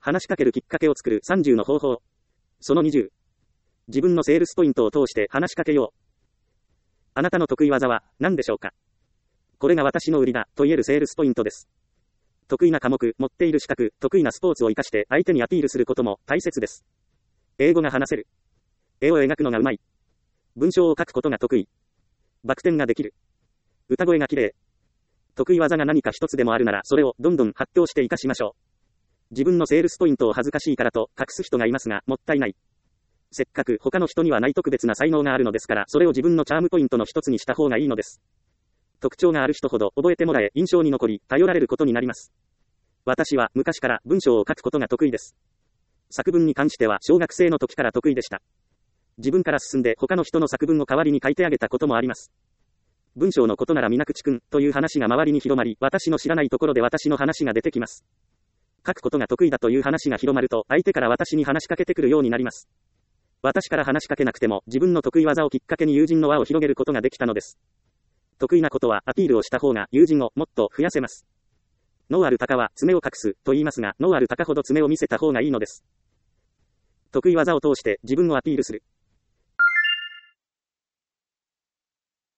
話しかけるきっかけを作る30の方法。その20。自分のセールスポイントを通して話しかけよう。あなたの得意技は何でしょうか？これが私の売りだと言えるセールスポイントです。得意な科目、持っている資格、得意なスポーツを活かして相手にアピールすることも大切です。英語が話せる。絵を描くのがうまい。文章を書くことが得意。バク転ができる。歌声が綺麗。得意技が何か一つでもあるならそれをどんどん発表して活かしましょう。自分のセールスポイントを恥ずかしいからと隠す人がいますが、もったいない。せっかく他の人にはない特別な才能があるのですから、それを自分のチャームポイントの一つにした方がいいのです。特徴がある人ほど覚えてもらえ、印象に残り、頼られることになります。私は昔から文章を書くことが得意です。作文に関しては小学生の時から得意でした。自分から進んで他の人の作文を代わりに書いてあげたこともあります。文章のことなら皆口くんという話が周りに広まり、私の知らないところで私の話が出てきます。書くことが得意だという話が広まると、相手から私に話しかけてくるようになります。私から話しかけなくても、自分の得意技をきっかけに友人の輪を広げることができたのです。得意なことはアピールをした方が友人をもっと増やせます。能ある鷹は爪を隠すと言いますが、能ある鷹ほど爪を見せた方がいいのです。得意技を通して自分をアピールする。